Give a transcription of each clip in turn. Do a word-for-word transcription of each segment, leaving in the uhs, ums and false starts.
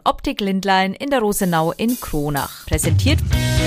Optik Lindlein in der Rosenau in Kronach. Präsentiert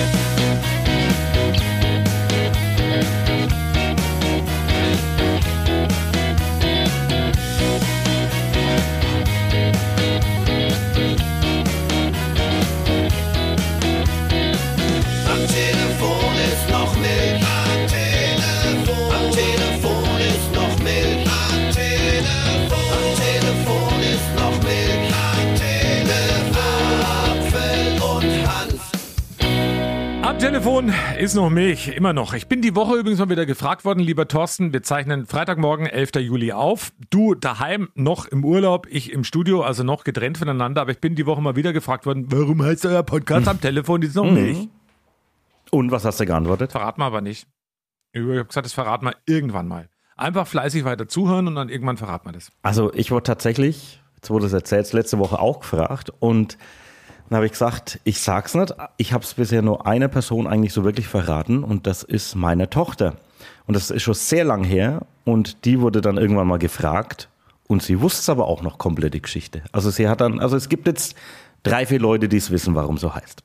Telefon ist noch Milch, immer noch. Ich bin die Woche übrigens mal wieder gefragt worden, lieber Thorsten, wir zeichnen Freitagmorgen, elfter Juli auf. Du daheim, noch im Urlaub, ich im Studio, also noch getrennt voneinander, aber ich bin die Woche mal wieder gefragt worden, warum heißt euer Podcast am Telefon, ist noch Milch? Und was hast du geantwortet? Verrat mal aber nicht. Ich habe gesagt, das verraten wir irgendwann mal. Einfach fleißig weiter zuhören und dann irgendwann verraten wir das. Also ich wurde tatsächlich, jetzt wurde es erzählt, letzte Woche auch gefragt und dann habe ich gesagt, ich sag's nicht, ich habe es bisher nur einer Person eigentlich so wirklich verraten und das ist meine Tochter. Und das ist schon sehr lang her und die wurde dann irgendwann mal gefragt und sie wusste es aber auch noch komplett die Geschichte. Also sie hat dann, also es gibt jetzt drei, vier Leute, die es wissen, warum es so heißt.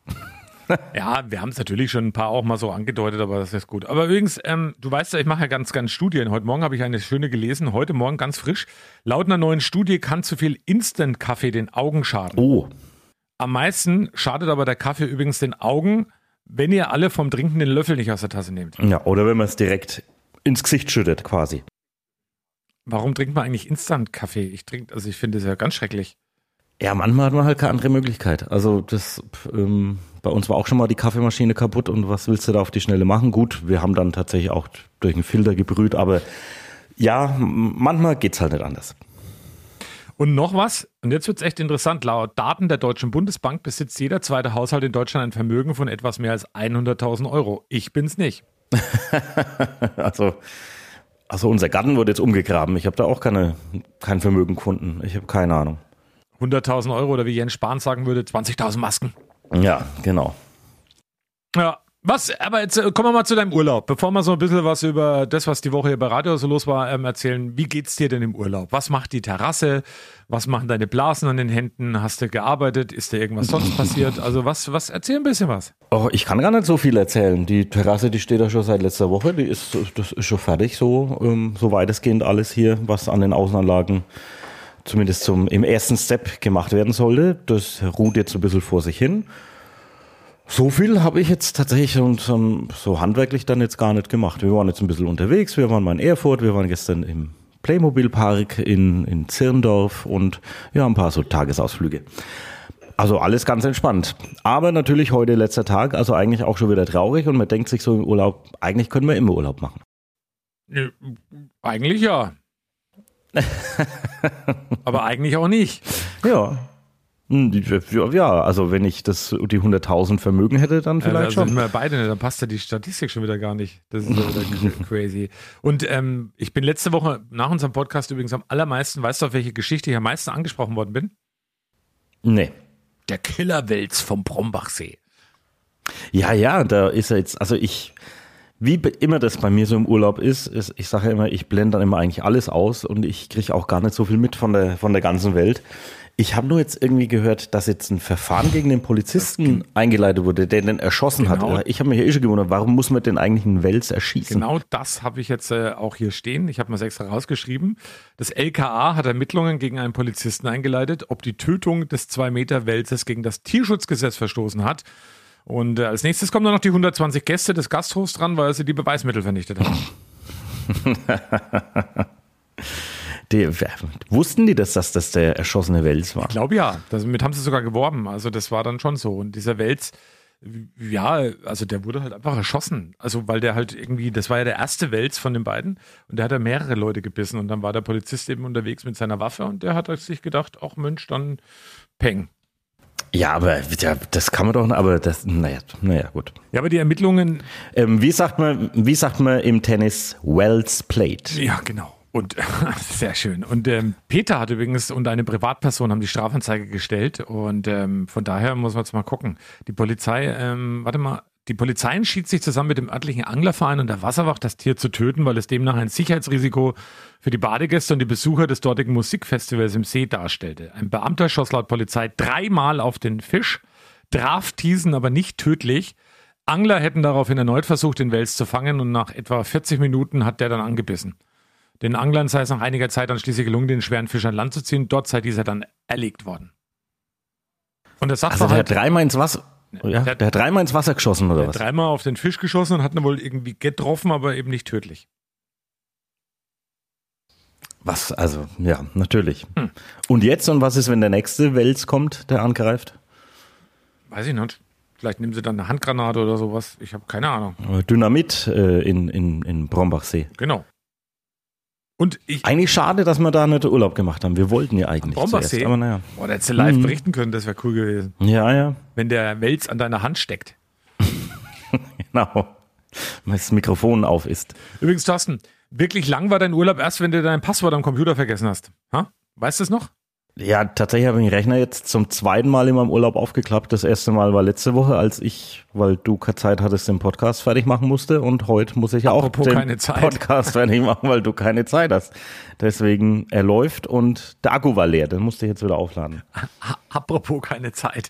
Ja, wir haben es natürlich schon ein paar auch mal so angedeutet, aber das ist gut. Aber übrigens, ähm, du weißt ja, ich mache ja ganz, ganz Studien. Heute Morgen habe ich eine schöne gelesen, heute Morgen ganz frisch. Laut einer neuen Studie kann zu viel Instant-Kaffee den Augen schaden. Oh. Am meisten schadet aber der Kaffee übrigens den Augen, wenn ihr alle vom Trinken den Löffel nicht aus der Tasse nehmt. Ja, oder wenn man es direkt ins Gesicht schüttet quasi. Warum trinkt man eigentlich Instant-Kaffee? Ich trinke, also ich finde das ja ganz schrecklich. Ja, manchmal hat man halt keine andere Möglichkeit. Also das, ähm, bei uns war auch schon mal die Kaffeemaschine kaputt und was willst du da auf die Schnelle machen? Gut, wir haben dann tatsächlich auch durch einen Filter gebrüht, aber ja, manchmal geht's halt nicht anders. Und noch was, und jetzt wird es echt interessant, laut Daten der Deutschen Bundesbank besitzt jeder zweite Haushalt in Deutschland ein Vermögen von etwas mehr als hunderttausend Euro. Ich bin's nicht. also, also unser Garten wurde jetzt umgegraben. Ich habe da auch keine, kein Vermögen gefunden. Ich habe keine Ahnung. hunderttausend Euro oder wie Jens Spahn sagen würde, zwanzigtausend Masken. Ja, genau. Ja. Was, aber jetzt äh, kommen wir mal zu deinem Urlaub. Bevor wir so ein bisschen was über das, was die Woche hier bei Radio so los war, ähm, erzählen. Wie geht's dir denn im Urlaub? Was macht die Terrasse? Was machen deine Blasen an den Händen? Hast du gearbeitet? Ist dir irgendwas sonst passiert? Also was, was, erzähl ein bisschen was. Oh, ich kann gar nicht so viel erzählen. Die Terrasse, die steht da schon seit letzter Woche. Die ist, das ist schon fertig, so, ähm, so weitestgehend alles hier, was an den Außenanlagen zumindest zum, im ersten Step gemacht werden sollte. Das ruht jetzt ein bisschen vor sich hin. So viel habe ich jetzt tatsächlich so, so, so handwerklich dann jetzt gar nicht gemacht. Wir waren jetzt ein bisschen unterwegs, wir waren mal in Erfurt, wir waren gestern im Playmobil-Park in, in Zirndorf und ja, ein paar so Tagesausflüge. Also alles ganz entspannt. Aber natürlich heute letzter Tag, also eigentlich auch schon wieder traurig und man denkt sich so im Urlaub, eigentlich können wir immer Urlaub machen. Ja, eigentlich ja. Aber eigentlich auch nicht. Ja. Ja, also wenn ich das die hunderttausend Vermögen hätte, dann vielleicht also schon. Sind wir beide nicht, dann passt ja die Statistik schon wieder gar nicht. Das ist ja wieder crazy. Und ähm, ich bin letzte Woche nach unserem Podcast übrigens am allermeisten, weißt du, auf welche Geschichte ich am meisten angesprochen worden bin? Nee. Der Killerwels vom Brombachsee. Ja, ja, da ist er jetzt, also ich, wie immer das bei mir so im Urlaub ist, ist ich sage ja immer, ich blende dann immer eigentlich alles aus und ich kriege auch gar nicht so viel mit von der, von der ganzen Welt. Ich habe nur jetzt irgendwie gehört, dass jetzt ein Verfahren gegen den Polizisten eingeleitet wurde, der den erschossen genau. hat. Ich habe mich ja eh schon gewundert, warum muss man denn eigentlich einen Wels erschießen? Genau das habe ich jetzt äh, auch hier stehen. Ich habe mir das extra rausgeschrieben. Das L K A hat Ermittlungen gegen einen Polizisten eingeleitet, ob die Tötung des zwei Meter Welses gegen das Tierschutzgesetz verstoßen hat. Und äh, als nächstes kommen dann noch die hundertzwanzig Gäste des Gasthofs dran, weil sie die Beweismittel vernichtet haben. Die, wussten die, dass das, dass der erschossene Wels war? Ich glaube ja. Damit haben sie sogar geworben. Also das war dann schon so. Und dieser Wels, ja, also der wurde halt einfach erschossen. Also weil der halt irgendwie, das war ja der erste Wels von den beiden. Und der hat ja mehrere Leute gebissen. Und dann war der Polizist eben unterwegs mit seiner Waffe. Und der hat sich gedacht, ach Mensch, dann peng. Ja, aber ja, das kann man doch, aber das, naja, naja, gut. Ja, aber die Ermittlungen... Ähm, wie sagt man, wie sagt man im Tennis, well's played? Ja, genau. Und sehr schön. Und ähm, Peter hat übrigens und eine Privatperson haben die Strafanzeige gestellt. Und ähm, von daher muss man jetzt mal gucken. Die Polizei, ähm, warte mal, Die Polizei entschied sich zusammen mit dem örtlichen Anglerverein und der Wasserwacht, das Tier zu töten, weil es demnach ein Sicherheitsrisiko für die Badegäste und die Besucher des dortigen Musikfestivals im See darstellte. Ein Beamter schoss laut Polizei dreimal auf den Fisch, traf diesen aber nicht tödlich. Angler hätten daraufhin erneut versucht, den Wels zu fangen und nach etwa vierzig Minuten hat der dann angebissen. Den Anglern sei es nach einiger Zeit dann schließlich gelungen, den schweren Fisch an Land zu ziehen. Dort sei dieser dann erlegt worden. Und der Also der hat dreimal ins Wasser... Ja, der, der hat dreimal ins Wasser geschossen, oder der was? Der hat dreimal auf den Fisch geschossen und hat ihn wohl irgendwie getroffen, aber eben nicht tödlich. Was, also, ja, natürlich. Hm. Und jetzt, und was ist, wenn der nächste Wels kommt, der angreift? Weiß ich nicht. Vielleicht nehmen sie dann eine Handgranate oder sowas. Ich habe keine Ahnung. Dynamit äh, in, in, in Brombachsee. Genau. Und ich, eigentlich schade, dass wir da nicht Urlaub gemacht haben. Wir wollten ja eigentlich zuerst, zuerst, aber naja. Boah, da hättest du live mhm. berichten können, das wäre cool gewesen. Ja, ja. Wenn der Wels an deiner Hand steckt. Genau. Wenn das Mikrofon auf ist. Übrigens, Thorsten, wirklich lang war dein Urlaub erst, wenn du dein Passwort am Computer vergessen hast. Ha? Weißt du es noch? Ja, tatsächlich habe ich den Rechner jetzt zum zweiten Mal in meinem Urlaub aufgeklappt. Das erste Mal war letzte Woche, als ich, weil du keine Zeit hattest, den Podcast fertig machen musste. Und heute muss ich ja auch Apropos den keine Zeit. Podcast fertig machen, weil du keine Zeit hast. Deswegen, er läuft und der Akku war leer. Den musste ich jetzt wieder aufladen. Apropos keine Zeit.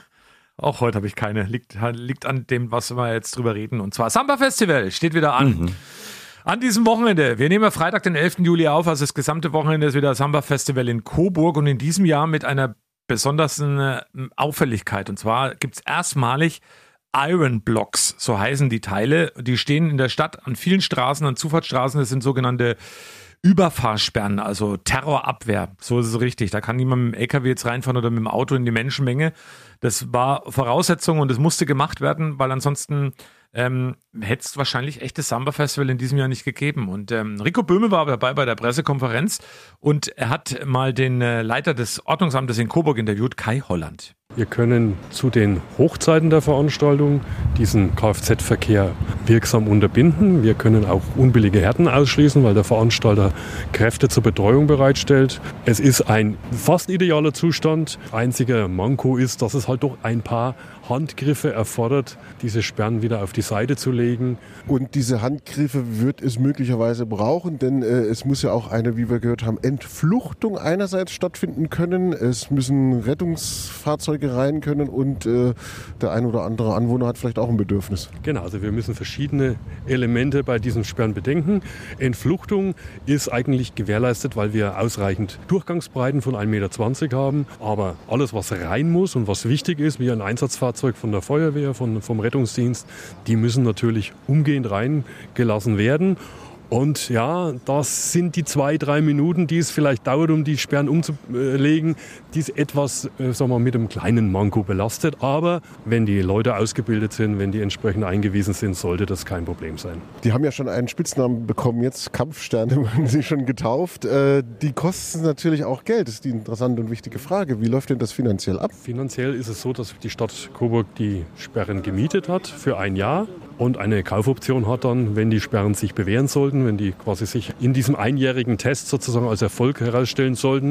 Auch heute habe ich keine. Liegt, liegt an dem, was wir jetzt drüber reden. Und zwar Samba Festival steht wieder an. Mhm. An diesem Wochenende, wir nehmen ja Freitag, den elften Juli auf, also das gesamte Wochenende ist wieder Samba Festival in Coburg und in diesem Jahr mit einer besonderen Auffälligkeit. Und zwar gibt es erstmalig Iron Blocks, so heißen die Teile. Die stehen in der Stadt an vielen Straßen, an Zufahrtsstraßen. Das sind sogenannte Überfahrsperren, also Terrorabwehr. So ist es richtig. Da kann niemand mit dem L K W jetzt reinfahren oder mit dem Auto in die Menschenmenge. Das war Voraussetzung und es musste gemacht werden, weil ansonsten ähm, hätte es wahrscheinlich echtes Samba-Festival in diesem Jahr nicht gegeben. Und ähm, Rico Böhme war dabei bei der Pressekonferenz und er hat mal den äh, Leiter des Ordnungsamtes in Coburg interviewt, Kai Holland. Wir können zu den Hochzeiten der Veranstaltung diesen Kfz-Verkehr wirksam unterbinden. Wir können auch unbillige Härten ausschließen, weil der Veranstalter Kräfte zur Betreuung bereitstellt. Es ist ein fast idealer Zustand. Einziger Manko ist, dass es halt doch ein paar Handgriffe erfordert, diese Sperren wieder auf die Seite zu legen. Und diese Handgriffe wird es möglicherweise brauchen, denn äh, es muss ja auch eine, wie wir gehört haben, Entfluchtung einerseits stattfinden können. Es müssen Rettungsfahrzeuge rein können und äh, der ein oder andere Anwohner hat vielleicht auch ein Bedürfnis. Genau, also wir müssen verschiedene Elemente bei diesem Sperren bedenken. Entfluchtung ist eigentlich gewährleistet, weil wir ausreichend Durchgangsbreiten von ein Meter zwanzig haben. Aber alles, was rein muss und was wichtig ist, wie ein Einsatzfahrzeug von der Feuerwehr, von, vom Rettungsdienst, die müssen natürlich umgehend reingelassen werden. Und ja, das sind die zwei, drei Minuten, die es vielleicht dauert, um die Sperren umzulegen, die es etwas, äh, sagen wir mal, mit einem kleinen Manko belastet. Aber wenn die Leute ausgebildet sind, wenn die entsprechend eingewiesen sind, sollte das kein Problem sein. Die haben ja schon einen Spitznamen bekommen, jetzt Kampfsterne wurden sie schon getauft. Äh, die kosten natürlich auch Geld, das ist die interessante und wichtige Frage. Wie läuft denn das finanziell ab? Finanziell ist es so, dass die Stadt Coburg die Sperren gemietet hat für ein Jahr und eine Kaufoption hat dann, wenn die Sperren sich bewähren sollten, wenn die quasi sich in diesem einjährigen Test sozusagen als Erfolg herausstellen sollten.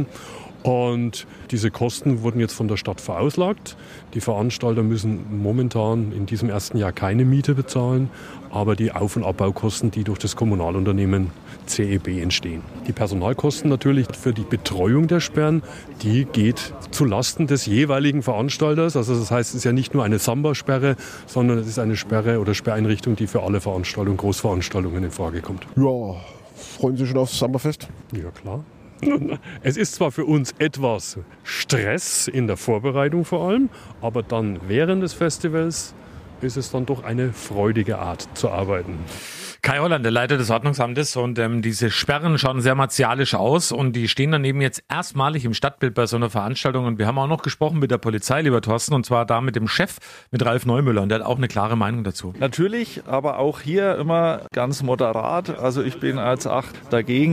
Und diese Kosten wurden jetzt von der Stadt verauslagt. Die Veranstalter müssen momentan in diesem ersten Jahr keine Miete bezahlen, aber die Auf- und Abbaukosten, die durch das Kommunalunternehmen C E B entstehen. Die Personalkosten natürlich für die Betreuung der Sperren, die geht zu Lasten des jeweiligen Veranstalters. Also das heißt, es ist ja nicht nur eine Samba-Sperre, sondern es ist eine Sperre oder Sperreinrichtung, die für alle Veranstaltungen, Großveranstaltungen in Frage kommt. Ja, freuen Sie sich schon aufs Samba-Fest? Ja, klar. Es ist zwar für uns etwas Stress in der Vorbereitung vor allem, aber dann während des Festivals ist es dann doch eine freudige Art zu arbeiten. Kai Holland, der Leiter des Ordnungsamtes, und ähm, diese Sperren schauen sehr martialisch aus und die stehen dann eben jetzt erstmalig im Stadtbild bei so einer Veranstaltung. Und wir haben auch noch gesprochen mit der Polizei, lieber Thorsten, und zwar da mit dem Chef, mit Ralf Neumüller, und der hat auch eine klare Meinung dazu. Natürlich, aber auch hier immer ganz moderat. Also ich bin als Acht dagegen,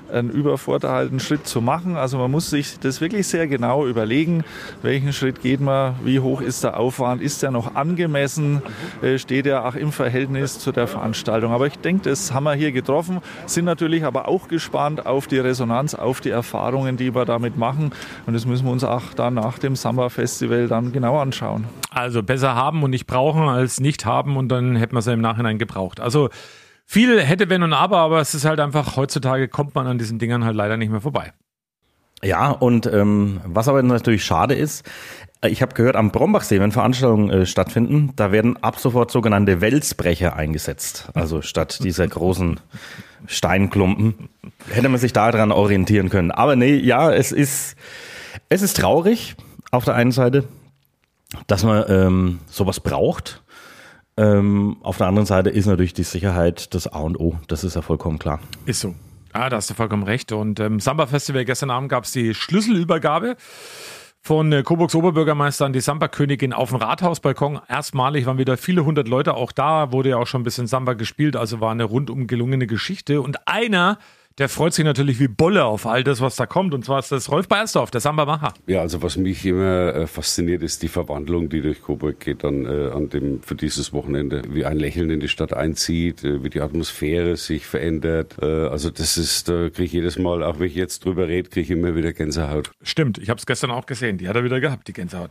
einen übervorteilten Schritt zu machen. Also man muss sich das wirklich sehr genau überlegen, welchen Schritt geht man, wie hoch ist der Aufwand, ist der noch angemessen, äh, steht er auch im Verhältnis zu der Veranstaltung. Aber ich denke, das haben wir hier getroffen, sind natürlich aber auch gespannt auf die Resonanz, auf die Erfahrungen, die wir damit machen. Und das müssen wir uns auch dann nach dem Samba Festival dann genau anschauen. Also besser haben und nicht brauchen als nicht haben und dann hätten wir es ja im Nachhinein gebraucht. Also viel hätte, wenn und aber, aber es ist halt einfach, heutzutage kommt man an diesen Dingern halt leider nicht mehr vorbei. Ja, und ähm, was aber natürlich schade ist, ich habe gehört, am Brombachsee, wenn Veranstaltungen äh, stattfinden, da werden ab sofort sogenannte Welsbrecher eingesetzt. Also statt dieser großen Steinklumpen. Hätte man sich daran orientieren können. Aber nee, ja, es ist, es ist traurig auf der einen Seite, dass man ähm, sowas braucht. Ähm, auf der anderen Seite ist natürlich die Sicherheit das A und O. Das ist ja vollkommen klar. Ist so. Ah, da hast du vollkommen recht. Und ähm, Samba Festival, gestern Abend gab es die Schlüsselübergabe von äh, Coburgs Oberbürgermeister an die Samba-Königin auf dem Rathausbalkon. Erstmalig waren wieder viele hundert Leute auch da, wurde ja auch schon ein bisschen Samba gespielt, also war eine rundum gelungene Geschichte. Und einer, der freut sich natürlich wie Bolle auf all das, was da kommt. Und zwar ist das Rolf Beiersdorf, der Samba-Macher. Ja, also was mich immer äh, fasziniert, ist die Verwandlung, die durch Coburg geht dann äh, an dem für dieses Wochenende. Wie ein Lächeln in die Stadt einzieht, äh, wie die Atmosphäre sich verändert. Äh, also das ist, da kriege ich jedes Mal, auch wenn ich jetzt drüber rede, kriege ich immer wieder Gänsehaut. Stimmt, ich habe es gestern auch gesehen. Die hat er wieder gehabt, die Gänsehaut.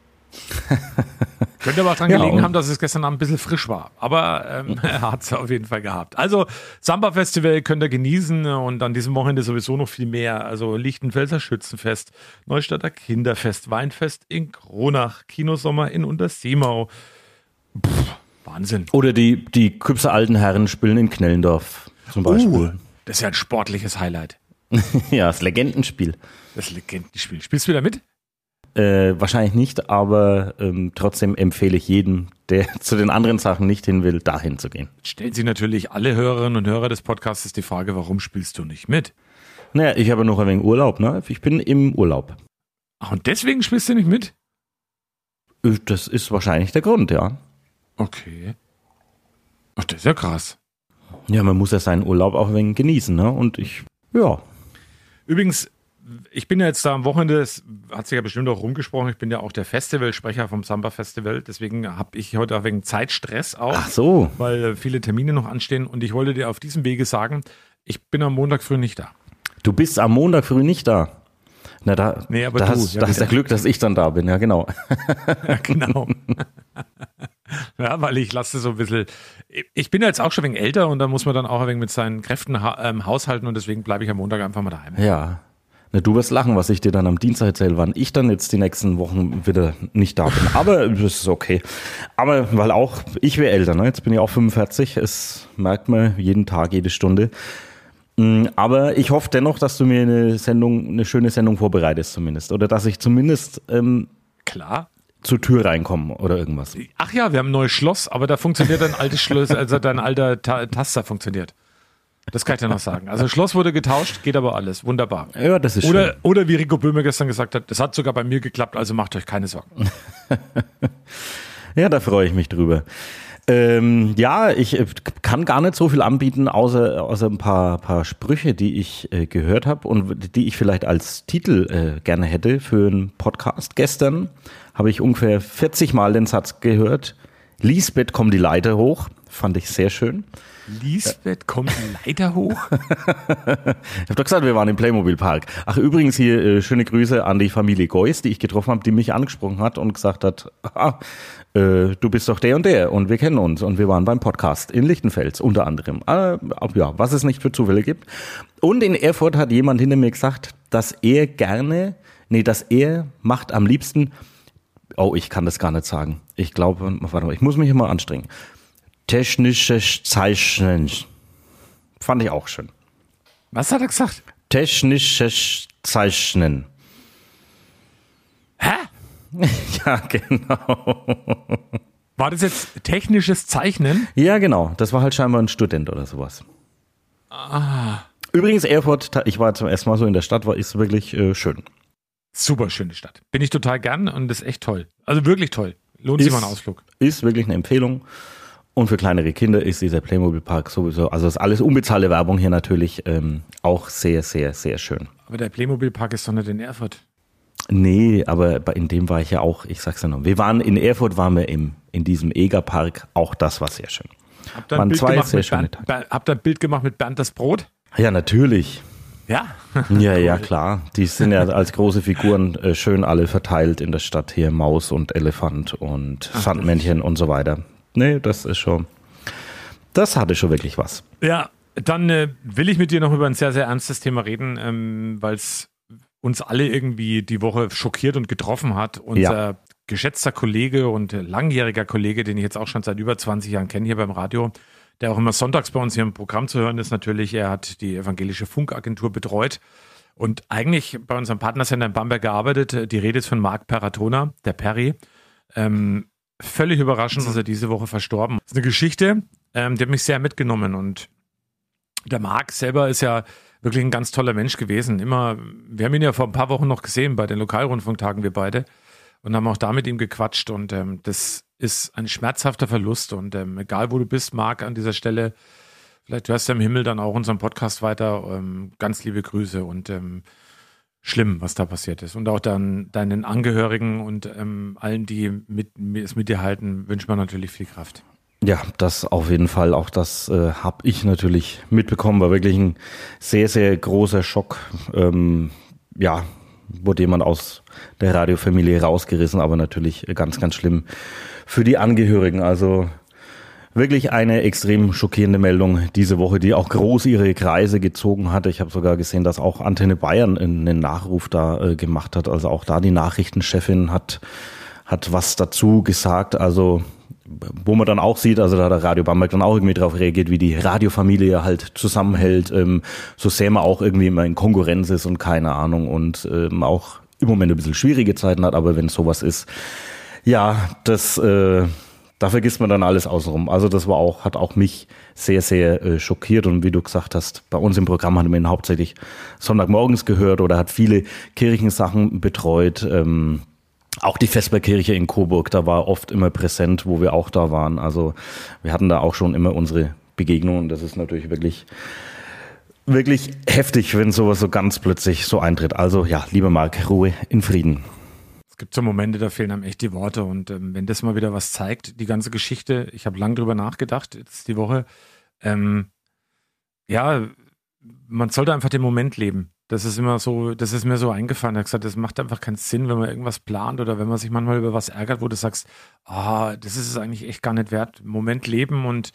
Könnte aber auch daran gelegen ja, haben, dass es gestern Abend ein bisschen frisch war. Aber ähm, er hat es auf jeden Fall gehabt. Also Samba-Festival könnt ihr genießen und an diesem Wochenende sowieso noch viel mehr. Also Lichtenfelser Schützenfest, Neustadter Kinderfest, Weinfest in Kronach, Kinosommer in Unterseemau. Pff, Wahnsinn. Oder die, die Kübser alten Herren spielen in Knellendorf zum Beispiel. Uh, das ist ja ein sportliches Highlight. Ja, das Legendenspiel. Das Legendenspiel. Spielst du wieder mit? Äh, wahrscheinlich nicht, aber ähm, trotzdem empfehle ich jedem, der zu den anderen Sachen nicht hin will, dahin zu gehen. Stellen Sie natürlich alle Hörerinnen und Hörer des Podcasts die Frage, warum spielst du nicht mit? Naja, ich habe noch ein wenig Urlaub, ne? Ich bin im Urlaub. Ach, und deswegen spielst du nicht mit? Das ist wahrscheinlich der Grund, ja. Okay. Ach, das ist ja krass. Ja, man muss ja seinen Urlaub auch ein wenig genießen, ne? Und ich, ja. Übrigens, ich bin ja jetzt da am Wochenende, das hat sich ja bestimmt auch rumgesprochen, ich bin ja auch der Festivalsprecher vom Samba Festival, deswegen habe ich heute auch wegen Zeitstress auch, Ach so. Weil viele Termine noch anstehen und ich wollte dir auf diesem Wege sagen, ich bin am Montag früh nicht da. Du bist am Montag früh nicht da? Na, da, nee, aber da du, hast, ja, da hast du Glück, dass ich dann da bin, ja genau. Ja, genau. Ja, weil ich lasse so ein bisschen, ich bin jetzt auch schon ein wenig älter und da muss man dann auch ein wenig mit seinen Kräften ha- ähm, haushalten und deswegen bleibe ich am Montag einfach mal daheim. Ja. Na, du wirst lachen, was ich dir dann am Dienstag erzähle, wann ich dann jetzt die nächsten Wochen wieder nicht da bin. Aber das ist okay. Aber weil auch, ich wäre älter, ne? Jetzt bin ich auch fünfundvierzig, es merkt man jeden Tag, jede Stunde. Aber ich hoffe dennoch, dass du mir eine Sendung, eine schöne Sendung vorbereitest zumindest. Oder dass ich zumindest ähm, klar zur Tür reinkomme oder irgendwas. Ach ja, wir haben ein neues Schloss, aber da funktioniert dein altes Schloss, also dein alter Ta- Taster funktioniert. Das kann ich dir noch sagen. Also Schloss wurde getauscht, geht aber alles. Wunderbar. Ja, das ist oder, schön. Oder wie Rico Böhmer gestern gesagt hat, das hat sogar bei mir geklappt, also macht euch keine Sorgen. Ja, da freue ich mich drüber. Ähm, ja, ich äh, kann gar nicht so viel anbieten, außer, außer ein paar, paar Sprüche, die ich äh, gehört habe und die ich vielleicht als Titel äh, gerne hätte für einen Podcast. Gestern habe ich ungefähr vierzig Mal den Satz gehört, Lisbeth, komm die Leiter hoch. Fand ich sehr schön. Lisbeth kommt die Leiter hoch? Ich habe doch gesagt, wir waren im Playmobil-Park. Ach, übrigens hier äh, schöne Grüße an die Familie Geuss, die ich getroffen habe, die mich angesprochen hat und gesagt hat, ah, äh, du bist doch der und der und wir kennen uns und wir waren beim Podcast in Lichtenfels unter anderem. Äh, ja, was es nicht für Zufälle gibt. Und in Erfurt hat jemand hinter mir gesagt, dass er gerne, nee, dass er macht am liebsten, oh, ich kann das gar nicht sagen. Ich glaube, warte mal, ich muss mich immer anstrengen. Technisches Zeichnen. Fand ich auch schön. Was hat er gesagt? Technisches Zeichnen. Hä? Ja, genau. War das jetzt technisches Zeichnen? Ja, genau. Das war halt scheinbar ein Student oder sowas. Ah. Übrigens, Erfurt, ich war zum ersten Mal so in der Stadt, war ist wirklich äh, schön. Super schöne Stadt. Bin ich total gern und das ist echt toll. Also wirklich toll. Lohnt sich mal ein Ausflug. Ist wirklich eine Empfehlung. Und für kleinere Kinder ist dieser Playmobil-Park sowieso, also ist alles unbezahlte Werbung hier natürlich, ähm, auch sehr, sehr, sehr schön. Aber der Playmobil-Park ist doch nicht in Erfurt. Nee, aber in dem war ich ja auch, ich sag's ja noch, wir waren in Erfurt, waren wir im, in diesem Egerpark, auch das war sehr schön. Habt ihr ein, Bild gemacht, mit Bernd, Bernd, habt ihr ein Bild gemacht mit Bernd das Brot? Ja, natürlich. Ja? Ja, ja, klar. Die sind ja als große Figuren äh, schön alle verteilt in der Stadt hier. Maus und Elefant und Ach, Sandmännchen und so weiter. Nee, das ist schon, das hatte schon wirklich was. Ja, dann äh, will ich mit dir noch über ein sehr, sehr ernstes Thema reden, ähm, weil es uns alle irgendwie die Woche schockiert und getroffen hat. Unser ja. geschätzter Kollege und langjähriger Kollege, den ich jetzt auch schon seit über zwanzig Jahren kenne hier beim Radio, der auch immer sonntags bei uns hier im Programm zu hören ist natürlich, er hat die evangelische Funkagentur betreut und eigentlich bei unserem Partnersender in Bamberg gearbeitet. Die Rede ist von Marc Peratona, der Perry. Ähm, völlig überraschend ist er diese Woche verstorben. Das ist eine Geschichte, ähm, die hat mich sehr mitgenommen und der Marc selber ist ja wirklich ein ganz toller Mensch gewesen. Immer, wir haben ihn ja vor ein paar Wochen noch gesehen bei den Lokalrundfunktagen, wir beide, und haben auch da mit ihm gequatscht und ähm, das ist ein schmerzhafter Verlust und ähm, egal wo du bist, Marc, an dieser Stelle, vielleicht hörst du im Himmel dann auch unseren Podcast weiter, ähm, ganz liebe Grüße und ähm, schlimm, was da passiert ist und auch dann deinen Angehörigen und ähm, allen, die mit, es mit dir halten, wünscht man natürlich viel Kraft. Ja, das auf jeden Fall, auch das äh, habe ich natürlich mitbekommen, war wirklich ein sehr, sehr großer Schock, ähm, ja, wurde jemand aus der Radiofamilie rausgerissen, aber natürlich ganz, ganz schlimm für die Angehörigen. Also wirklich eine extrem schockierende Meldung diese Woche, die auch groß ihre Kreise gezogen hatte. Ich habe sogar gesehen, dass auch Antenne Bayern einen Nachruf da äh, gemacht hat. Also auch da die Nachrichtenchefin hat, hat was dazu gesagt. Also wo man dann auch sieht, also da hat der Radio Bamberg dann auch irgendwie drauf reagiert, wie die Radiofamilie halt zusammenhält, ähm, so sehr man auch irgendwie immer in Konkurrenz ist und keine Ahnung und ähm, auch im Moment ein bisschen schwierige Zeiten hat, aber wenn sowas ist, ja, das, äh, da vergisst man dann alles außenrum. Also das war auch, hat auch mich sehr, sehr äh, schockiert und wie du gesagt hast, bei uns im Programm hat man ihn hauptsächlich Sonntagmorgens gehört oder hat viele Kirchensachen betreut, ähm, auch die Vesperkirche in Coburg, da war oft immer präsent, wo wir auch da waren. Also wir hatten da auch schon immer unsere Begegnungen. Das ist natürlich wirklich, wirklich heftig, wenn sowas so ganz plötzlich so eintritt. Also ja, lieber Marc, Ruhe in Frieden. Es gibt so Momente, da fehlen einem echt die Worte. Und ähm, wenn das mal wieder was zeigt, die ganze Geschichte, ich habe lange drüber nachgedacht, jetzt die Woche, ähm, ja, man sollte einfach den Moment leben. Das ist immer so, das ist mir so eingefallen. Er hat gesagt, das macht einfach keinen Sinn, wenn man irgendwas plant oder wenn man sich manchmal über was ärgert, wo du sagst, ah, das ist es eigentlich echt gar nicht wert. Moment leben und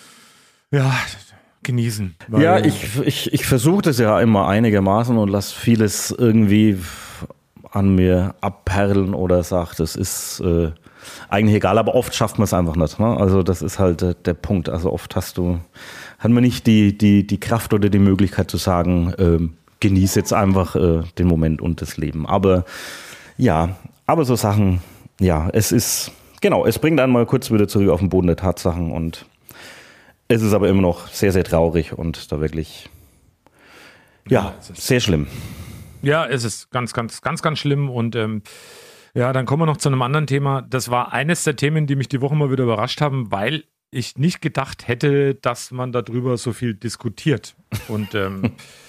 ja, genießen. Ja, ich, ich, ich versuche das ja immer einigermaßen und lasse vieles irgendwie an mir abperlen oder sage, das ist äh, eigentlich egal, aber oft schafft man es einfach nicht. Ne? Also das ist halt äh, der Punkt. Also oft hast du, hat man nicht die, die, die Kraft oder die Möglichkeit zu sagen, ähm, genieße jetzt einfach äh, den Moment und das Leben. Aber ja, aber so Sachen, ja, es ist, genau, es bringt einen mal kurz wieder zurück auf den Boden der Tatsachen und es ist aber immer noch sehr, sehr traurig und da wirklich, ja, ja sehr schlimm. Ja, es ist ganz, ganz, ganz, ganz schlimm und ähm, ja, dann kommen wir noch zu einem anderen Thema. Das war eines der Themen, die mich die Woche mal wieder überrascht haben, weil ich nicht gedacht hätte, dass man darüber so viel diskutiert und ähm,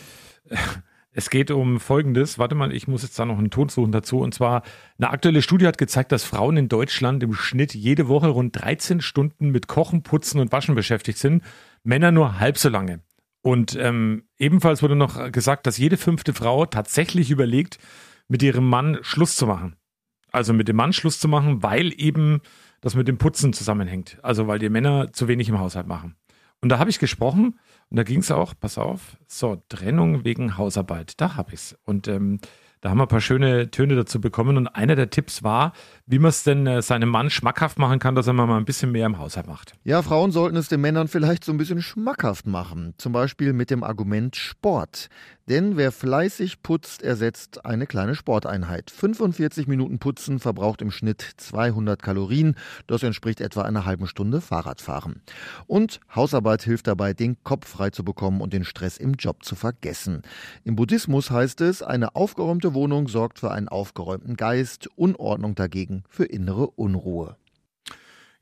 es geht um Folgendes. Warte mal, ich muss jetzt da noch einen Ton suchen dazu. Und zwar, eine aktuelle Studie hat gezeigt, dass Frauen in Deutschland im Schnitt jede Woche rund dreizehn Stunden mit Kochen, Putzen und Waschen beschäftigt sind. Männer nur halb so lange. Und ähm, ebenfalls wurde noch gesagt, dass jede fünfte Frau tatsächlich überlegt, mit ihrem Mann Schluss zu machen. Also mit dem Mann Schluss zu machen, weil eben das mit dem Putzen zusammenhängt. Also weil die Männer zu wenig im Haushalt machen. Und da habe ich gesprochen und da ging es auch, pass auf, so, Trennung wegen Hausarbeit, da habe ich es. Und ähm, da haben wir ein paar schöne Töne dazu bekommen und einer der Tipps war, wie man es denn äh, seinem Mann schmackhaft machen kann, dass er mal ein bisschen mehr im Haushalt macht. Ja, Frauen sollten es den Männern vielleicht so ein bisschen schmackhaft machen, zum Beispiel mit dem Argument Sport. Denn wer fleißig putzt, ersetzt eine kleine Sporteinheit. fünfundvierzig Minuten Putzen verbraucht im Schnitt zweihundert Kalorien. Das entspricht etwa einer halben Stunde Fahrradfahren. Und Hausarbeit hilft dabei, den Kopf frei zu bekommen und den Stress im Job zu vergessen. Im Buddhismus heißt es, eine aufgeräumte Wohnung sorgt für einen aufgeräumten Geist, Unordnung dagegen für innere Unruhe.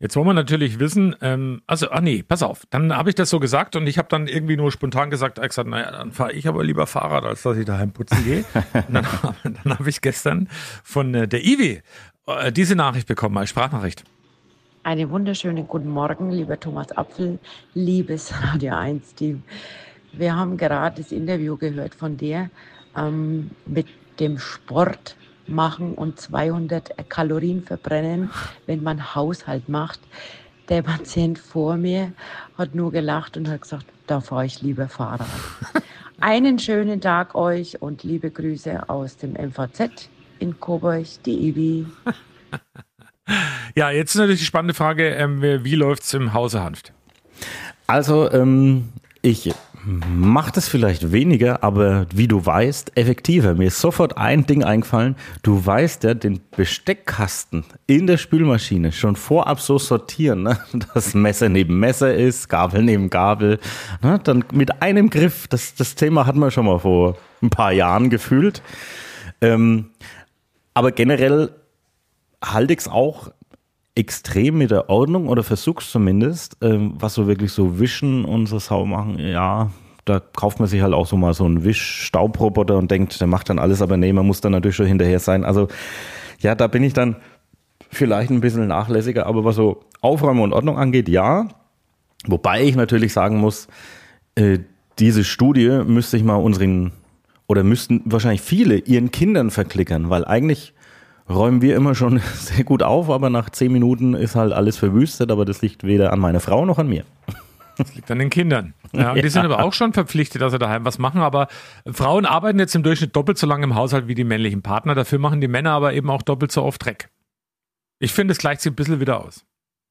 Jetzt wollen wir natürlich wissen, ähm, also, ah nee, pass auf, dann habe ich das so gesagt und ich habe dann irgendwie nur spontan gesagt, ich gesagt, naja, dann fahre ich aber lieber Fahrrad, als dass ich daheim putzen gehe. Und dann, dann habe ich gestern von äh, der Ivi äh, diese Nachricht bekommen, als Sprachnachricht. Einen wunderschönen guten Morgen, lieber Thomas Apfel, liebes Radio eins Team. Wir haben gerade das Interview gehört von dir ähm, mit dem Sport machen und zweihundert Kalorien verbrennen, wenn man Haushalt macht. Der Patient vor mir hat nur gelacht und hat gesagt, da fahre ich lieber Fahrrad. Einen schönen Tag euch und liebe Grüße aus dem M V Z in Coburg, die Ivi. Ja, jetzt ist natürlich die spannende Frage, ähm, wie läuft es im Hause Hanft? Also, ähm, ich mache das vielleicht weniger, aber wie du weißt, effektiver. Mir ist sofort ein Ding eingefallen. Du weißt ja, den Besteckkasten in der Spülmaschine schon vorab so sortieren, ne? Dass Messer neben Messer ist, Gabel neben Gabel. Ne? Dann mit einem Griff, das, das Thema hatten wir schon mal vor ein paar Jahren gefühlt. Ähm, aber generell halte ich es auch extrem mit der Ordnung oder versuch's zumindest, ähm, was so wirklich so Wischen und so Sau machen, ja, da kauft man sich halt auch so mal so einen Wischstaubroboter und denkt, der macht dann alles, aber nee, man muss dann natürlich schon hinterher sein. Also ja, da bin ich dann vielleicht ein bisschen nachlässiger, aber was so Aufräumen und Ordnung angeht, ja. Wobei ich natürlich sagen muss, äh, diese Studie müsste ich mal unseren, oder müssten wahrscheinlich viele ihren Kindern verklickern, weil eigentlich räumen wir immer schon sehr gut auf, aber nach zehn Minuten ist halt alles verwüstet, aber das liegt weder an meiner Frau noch an mir. Das liegt an den Kindern. Ja, und die sind aber auch schon verpflichtet, dass sie daheim was machen, aber Frauen arbeiten jetzt im Durchschnitt doppelt so lange im Haushalt wie die männlichen Partner, dafür machen die Männer aber eben auch doppelt so oft Dreck. Ich finde, es gleicht sich ein bisschen wieder aus.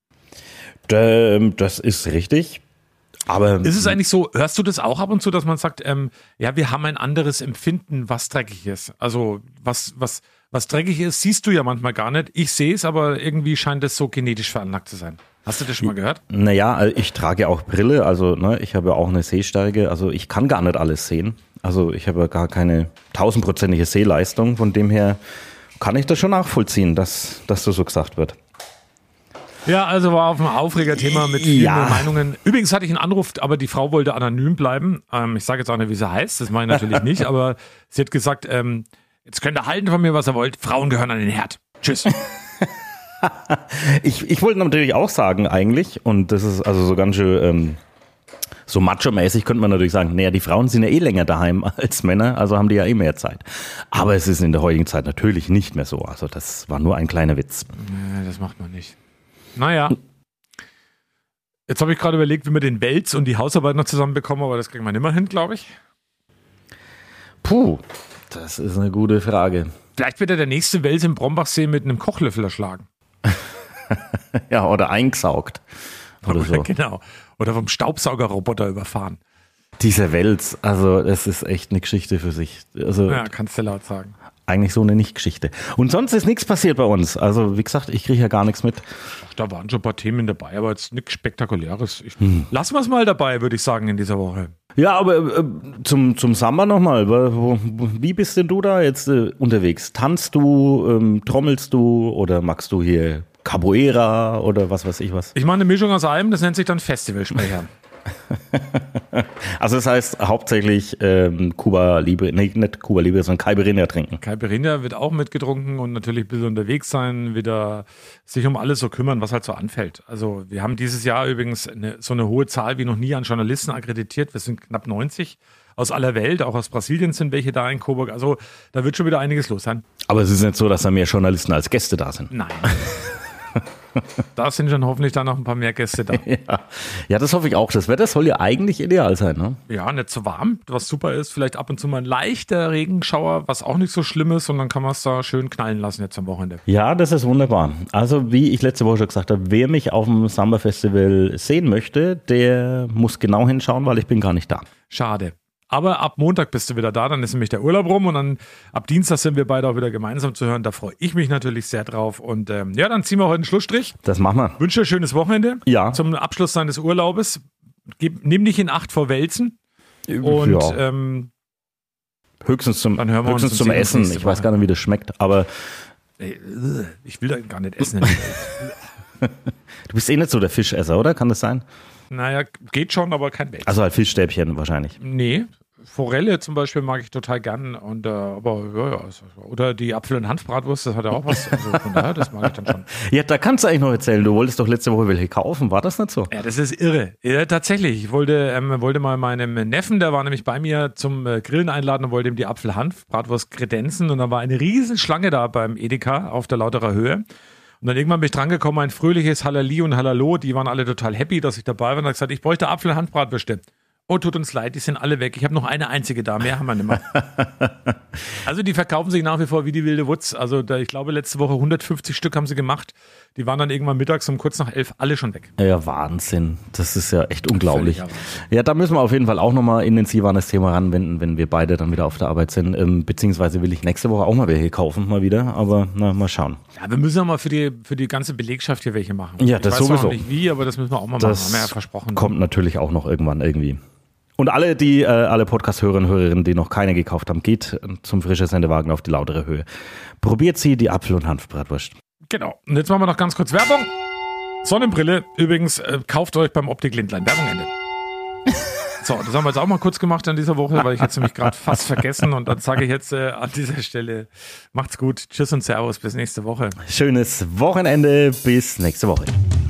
Das ist richtig. Aber ist es eigentlich so, hörst du das auch ab und zu, dass man sagt, ähm, ja, wir haben ein anderes Empfinden, was dreckig ist? Also was, was, was dreckig ist, siehst du ja manchmal gar nicht. Ich sehe es, aber irgendwie scheint es so genetisch veranlagt zu sein. Hast du das schon mal gehört? Naja, ich trage auch Brille, also ne, ich habe ja auch eine Sehstärke, also ich kann gar nicht alles sehen. Also ich habe ja gar keine tausendprozentige Sehleistung, von dem her kann ich das schon nachvollziehen, dass, dass das so gesagt wird. Ja, also war auf ein Aufregerthema mit vielen Ja. Meinungen. Übrigens hatte ich einen Anruf, aber die Frau wollte anonym bleiben. Ähm, ich sage jetzt auch nicht, wie sie heißt, das mache ich natürlich nicht, aber sie hat gesagt, ähm, jetzt könnt ihr halten von mir, was ihr wollt. Frauen gehören an den Herd. Tschüss. Ich, ich wollte natürlich auch sagen eigentlich, und das ist also so ganz schön ähm, so macho-mäßig, könnte man natürlich sagen, naja, die Frauen sind ja eh länger daheim als Männer, also haben die ja eh mehr Zeit. Aber es ist in der heutigen Zeit natürlich nicht mehr so. Also das war nur ein kleiner Witz. Nee, das macht man nicht. Naja. Jetzt habe ich gerade überlegt, wie wir den Wälz und die Hausarbeit noch zusammenbekommen, aber das kriegen wir nicht mehr hin, glaube ich. Puh, das ist eine gute Frage. Vielleicht wird er der nächste Wels im Brombachsee mit einem Kochlöffel erschlagen. Ja, oder eingesaugt. Oder so. Genau. Oder vom Staubsaugerroboter überfahren. Dieser Wels, also das ist echt eine Geschichte für sich. Also Ja, kannst du laut sagen. eigentlich so eine Nicht-Geschichte. Und sonst ist nichts passiert bei uns. Also wie gesagt, ich kriege ja gar nichts mit. Ach, da waren schon ein paar Themen dabei, aber jetzt nichts Spektakuläres. Ich, hm. Lassen wir es mal dabei, würde ich sagen, in dieser Woche. Ja, aber äh, zum, zum Samba nochmal. Wo- wo- Wie bist denn du da jetzt äh, unterwegs? Tanzt du, ähm, trommelst du oder magst du hier Capoeira oder was weiß ich was? Ich mache eine Mischung aus allem, das nennt sich dann Festivalsprecher. Also das heißt hauptsächlich ähm, Cuba Libre, nee, nicht Cuba Libre, sondern Caipirinha trinken. Caipirinha wird auch mitgetrunken und natürlich ein bisschen unterwegs sein, wieder sich um alles so kümmern, was halt so anfällt. Also wir haben dieses Jahr übrigens eine, so eine hohe Zahl wie noch nie an Journalisten akkreditiert. Wir sind knapp neunzig aus aller Welt, auch aus Brasilien sind welche da in Coburg. Also da wird schon wieder einiges los sein. Aber es ist nicht so, dass da mehr Journalisten als Gäste da sind. Nein. Da sind schon hoffentlich dann noch ein paar mehr Gäste da. Ja. Ja, das hoffe ich auch. Das Wetter soll ja eigentlich ideal sein, ne? Ja, nicht so warm, was super ist. Vielleicht ab und zu mal ein leichter Regenschauer, was auch nicht so schlimm ist. Und dann kann man es da schön knallen lassen jetzt am Wochenende. Ja, das ist wunderbar. Also wie ich letzte Woche schon gesagt habe, wer mich auf dem Samba Festival sehen möchte, der muss genau hinschauen, weil ich bin gar nicht da. Schade. Aber ab Montag bist du wieder da, dann ist nämlich der Urlaub rum und dann ab Dienstag sind wir beide auch wieder gemeinsam zu hören. Da freue ich mich natürlich sehr drauf. Und ähm, ja, dann ziehen wir heute einen Schlussstrich. Das machen wir. Wünsche dir ein schönes Wochenende. Ja. Zum Abschluss deines Urlaubes. Gib, nimm dich in Acht vor Wälzen. Und ja. ähm, Höchstens zum, Dann hören wir höchstens uns zum und sehen uns Essen. nächste Ich weiß Woche. gar nicht, wie das schmeckt, aber ey, ich will da gar nicht essen. Du bist eh nicht so der Fischesser, oder? Kann das sein? Naja, geht schon, aber kein Wels. Also halt Fischstäbchen wahrscheinlich. Nee, Forelle zum Beispiel mag ich total gern. Und, äh, aber ja, ja. Oder die Apfel- und Hanfbratwurst, das hat ja auch was. Also von daher, das mag ich dann schon. Ja, da kannst du eigentlich noch erzählen. Du wolltest doch letzte Woche welche kaufen. War das nicht so? Ja, das ist irre. Ja, tatsächlich. Ich wollte, ähm, wollte mal meinem Neffen, der war nämlich bei mir zum äh, Grillen einladen und wollte ihm die Apfel-Hanf-Bratwurst kredenzen. Und da war eine riesen Schlange da beim Edeka auf der Lauterer Höhe. Und dann irgendwann bin ich drangekommen, ein fröhliches Hallali und Hallalo. Die waren alle total happy, dass ich dabei war. Und habe gesagt, ich bräuchte Apfel- und Hanfbratwürste. Oh, tut uns leid, die sind alle weg. Ich habe noch eine einzige da, mehr haben wir nicht mehr. Also die verkaufen sich nach wie vor wie die wilde Wutz. Also da, ich glaube, letzte Woche hundertfünfzig Stück haben sie gemacht. Die waren dann irgendwann mittags um kurz nach elf alle schon weg. Ja, Wahnsinn. Das ist ja echt unglaublich. Ja, da müssen wir auf jeden Fall auch nochmal intensiv an das Thema ranwenden, wenn wir beide dann wieder auf der Arbeit sind. Ähm, beziehungsweise will ich nächste Woche auch mal welche kaufen, mal wieder. Aber na, mal schauen. Ja, wir müssen ja mal für die, für die ganze Belegschaft hier welche machen. Ja, ich das weiß sowieso. noch nicht wie, aber das müssen wir auch mal das machen. Haben wir ja versprochen. Kommt natürlich auch noch irgendwann irgendwie. Und alle, die, äh, alle Podcast-Hörerinnen und Hörerinnen, die noch keine gekauft haben, geht zum Frische Sendewagen auf die Lautere Höhe. Probiert sie, die Apfel- und Hanfbratwurst. Genau. Und jetzt machen wir noch ganz kurz Werbung. Sonnenbrille. Übrigens, äh, kauft euch beim Optik Lindlein. Werbung Ende. So, das haben wir jetzt auch mal kurz gemacht in dieser Woche, weil ich jetzt nämlich gerade fast vergessen. Und dann sage ich jetzt äh, an dieser Stelle, macht's gut. Tschüss und Servus. Bis nächste Woche. Schönes Wochenende. Bis nächste Woche.